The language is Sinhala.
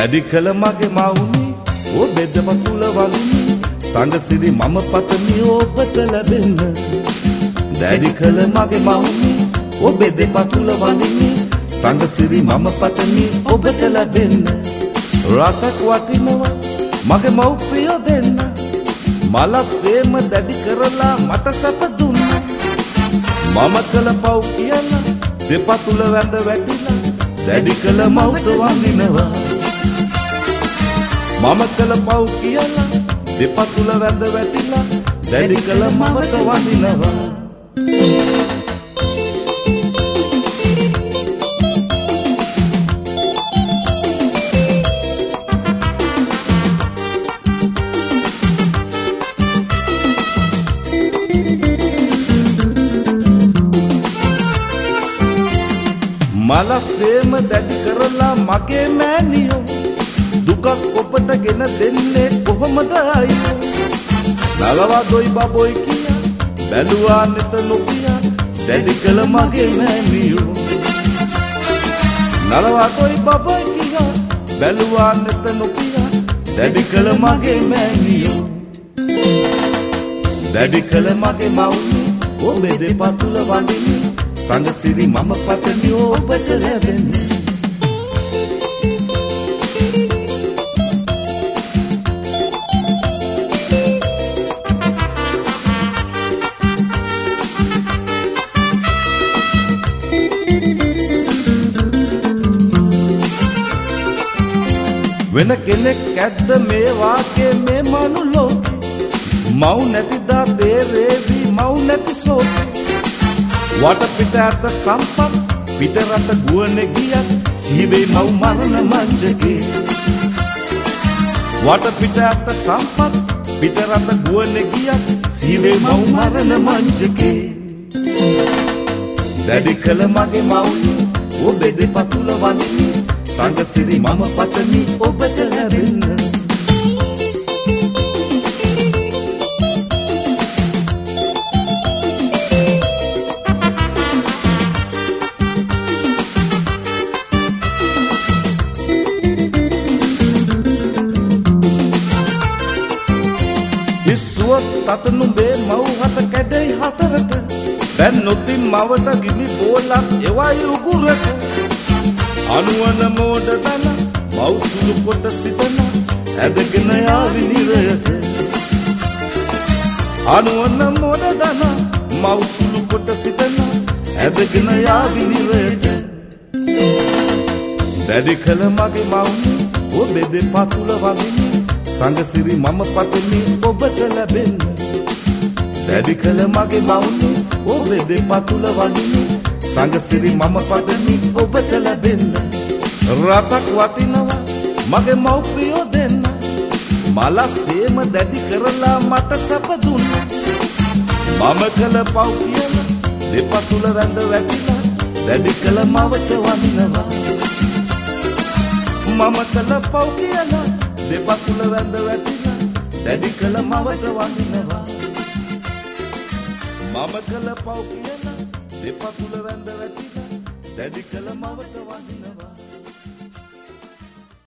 දැඩි කළ මගේ මවුනේ ඔබේ දෙපතුල වඳිමි සංගසිරි මම පතමි ඔබට ලැබෙන්න දැඩි කළ මගේ මවුනේ ඔබේ දෙපතුල වඳිමි සංගසිරි මම පතමි ඔබට ලැබෙන්න රටක් වටිනවා මගේ මව්පිය දෙන්න මලස්සේම දැඩි කරලා මට සැප දුන්නා මම කළ පව් කියලා දෙපතුල වැඳ වැටිලා දැඩි කළ මව්ට වඳිනවා මම කළ පව් කියලා දෙපතුල වැඳ වැටිලා දැඩි කළ මවට වඳිනවා මලස්සේම දැඩි කරලා මගේ මෑණියෝ දුකක් ඔබට ගෙන දෙන්නේ කොහොමද අයියෝ නලවා දොයි බබොයි කියා බැලුවා නෙත නොකියා දැඩි කළ මගේ මෑණියෝ නලවා දොයි බබොයි කියා බැලුවා නෙත නොකියා දැඩි කළ මගේ මෑණියෝ දැඩි කළ මගේ මවුනේ ඔබේ දෙපතුල වඳිමි සංගසිරි මම පතමි ඔබට ලැබෙන්න වෙන කෙනෙක් ඇද්ද මේ වාක්‍යයේ මේ මනු ලෝකේ මව් නැතිදා තේරේවි මව් නැති සෝකේ වට පිට ඇත සම්පත් පිට රට ගුවනේ ගියත් සීවේ මව් මරණ මංජකේ වට පිට ඇත සම්පත් පිට රට ගුවනේ ගියත් සීවේ මව් මරණ මංජකේ දැඩි කළ මගේ මවුනේ ඔබේ දෙපතුල වඳිමි සංගසිරි මම පතමි ඔබට ලැබෙන්න තත නුඹේ මව් හත කැඩෙයි හතරට දැන් නොතින් මවට ගිනි බෝලක් එවයි උගුරට අනුවන මෝඩ දන මව් සුළු කොට සිතන ඇදගෙන යාවි නිරයට අනුවන මෝඩ දන මව් සුළු කොට සිතන ඇදගෙන යාවි නිරයට දැඩි කළ මගේ මවුනේ ඔබේ දෙපතුල වඳිමි සංගසිරි මම පතමි ඔබට ලැබෙන්න දැඩි කළ මගේ මවුනේ ඔබේ දෙපතුල වඳිමි සංගසිරි මම පතමි ඔබට ලැබෙන්න රටක් වටිනවා මගේ මව්පියෝ දෙන්න මලස්සේම දැඩි කරලා මට සැප දුන්නා මම කළ පව් කියලා දෙපතුල වැඳ වැටිලා දැඩි කළ මවට වඳිනවා මම කළ පව් කියලා දෙපතුල වැඳ වැටිලා දැඩි කළ මවට වඳිනවා මම කළ පව් කියලා දෙපතුල වැඳ වැටිලා දැඩි කළ මවට වඳිනවා